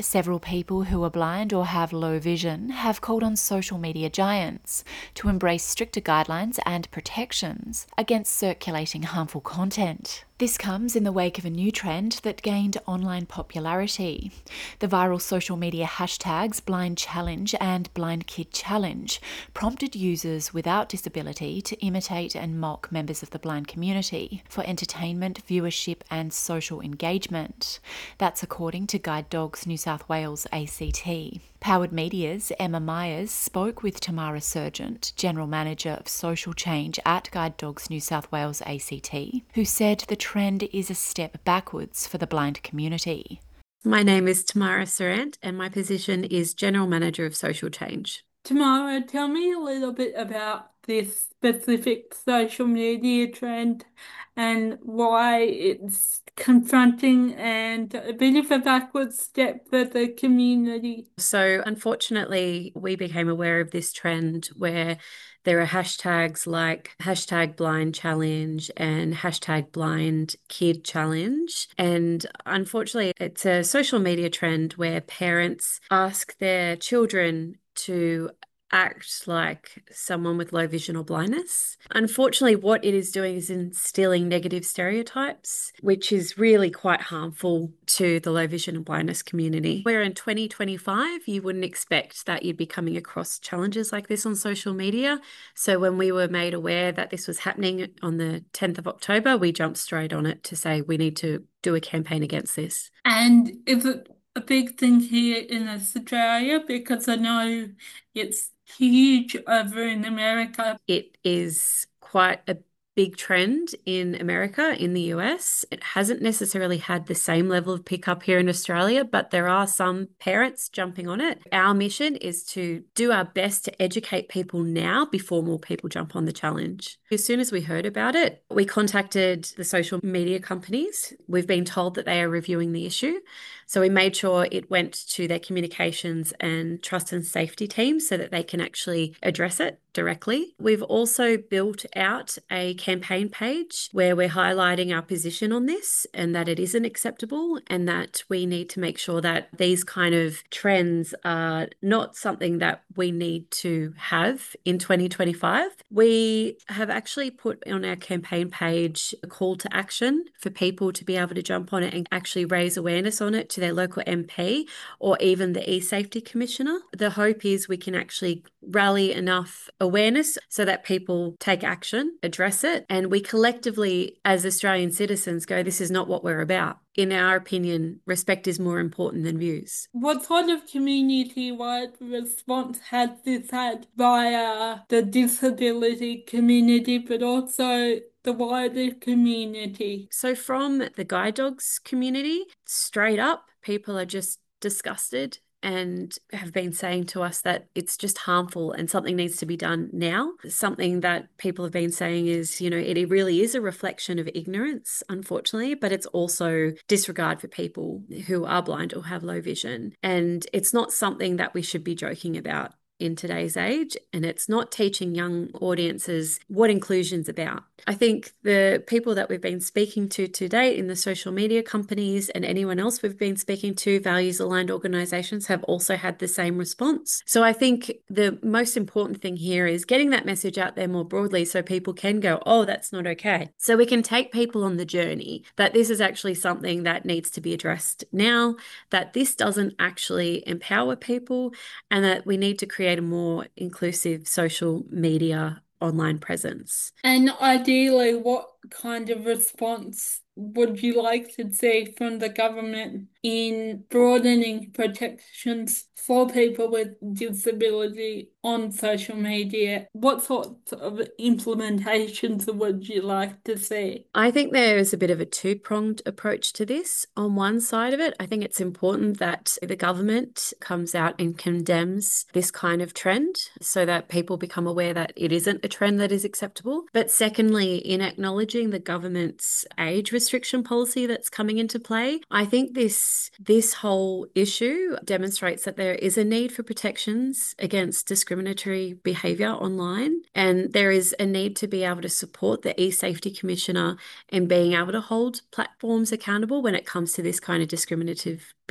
Several people who are blind or have low vision have called on social media giants to embrace stricter guidelines and protections against circulating harmful content. This comes in the wake of a new trend that gained online popularity. The viral social media hashtags Blind Challenge and Blind Kid Challenge prompted users without disability to imitate and mock members of the blind community for entertainment, viewership and social engagement. That's according to Guide Dogs New South Wales ACT. Powered Media's Emma Myers spoke with Tamara Sergeant, General Manager of Social Change at Guide Dogs New South Wales ACT, who said the trend is a step backwards for the blind community. My name is Tamara Sergeant and my position is General Manager of Social Change. Tamara, tell me a little bit about this specific social media trend and why it's confronting and a bit of a backward step for the community. So unfortunately, we became aware of this trend where there are hashtags like hashtag blind challenge and hashtag blind kid challenge. And unfortunately, it's a social media trend where parents ask their children to act like someone with low vision or blindness. Unfortunately, what it is doing is instilling negative stereotypes, which is really quite harmful to the low vision and blindness community. Where in 2025, you wouldn't expect that you'd be coming across challenges like this on social media. So when we were made aware that this was happening on the 10th of October, we jumped straight on it to say we need to do a campaign against this. And is it a big thing here in Australia? Because I know it's huge over in America. It is quite a big trend in America, in the US. It hasn't necessarily had the same level of pickup here in Australia, but there are some parents jumping on it. Our mission is to do our best to educate people now before more people jump on the challenge. As soon as we heard about it, we contacted the social media companies. We've been told that they are reviewing the issue. So we made sure it went to their communications and trust and safety teams so that they can actually address it directly. We've also built out a campaign page where we're highlighting our position on this and that it isn't acceptable and that we need to make sure that these kind of trends are not something that we need to have in 2025. We have actually put on our campaign page a call to action for people to be able to jump on it and actually raise awareness on it to their local MP or even the e-safety commissioner. The hope is we can actually rally enough awareness so that people take action, address it, and we collectively as Australian citizens go, this is not what we're about. In our opinion, respect is more important than views. What sort of community-wide response has this had via the disability community, but also the wider community? So from the guide dogs community, straight up, people are just disgusted and have been saying to us that it's just harmful and something needs to be done now. Something that people have been saying is, it really is a reflection of ignorance, unfortunately, but it's also disregard for people who are blind or have low vision. And it's not something that we should be joking about in today's age, and it's not teaching young audiences what inclusion's about. I think the people that we've been speaking to date in the social media companies and anyone else we've been speaking to, values-aligned organisations, have also had the same response. So I think the most important thing here is getting that message out there more broadly so people can go, oh, that's not okay. So we can take people on the journey that this is actually something that needs to be addressed now, that this doesn't actually empower people, and that we need to create a more inclusive social media online presence. And ideally, what kind of response would you like to see from the government in broadening protections for people with disability on social media? What sorts of implementations would you like to see? I think there is a bit of a two-pronged approach to this. On one side of it, I think it's important that the government comes out and condemns this kind of trend so that people become aware that it isn't a trend that is acceptable. But secondly, in acknowledging the government's age restriction policy that's coming into play, I think this whole issue demonstrates that there is a need for protections against discriminatory behaviour online, and there is a need to be able to support the e-safety commissioner in being able to hold platforms accountable when it comes to this kind of discriminative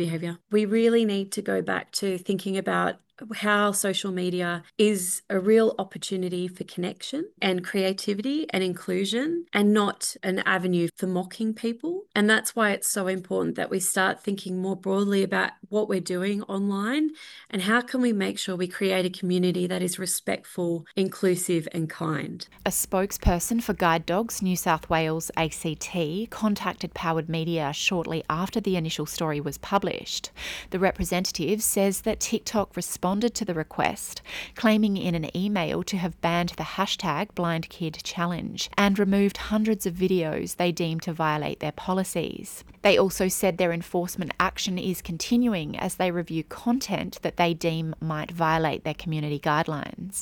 behavior. We really need to go back to thinking about how social media is a real opportunity for connection and creativity and inclusion, and not an avenue for mocking people. And that's why it's so important that we start thinking more broadly about what we're doing online and how can we make sure we create a community that is respectful, inclusive and kind. A spokesperson for Guide Dogs New South Wales ACT contacted Powered Media shortly after the initial story was published. The representative says that TikTok responded to the request, claiming in an email to have banned the hashtag BlindKidChallenge and removed hundreds of videos they deemed to violate their policies. They also said their enforcement action is continuing as they review content that they deem might violate their community guidelines.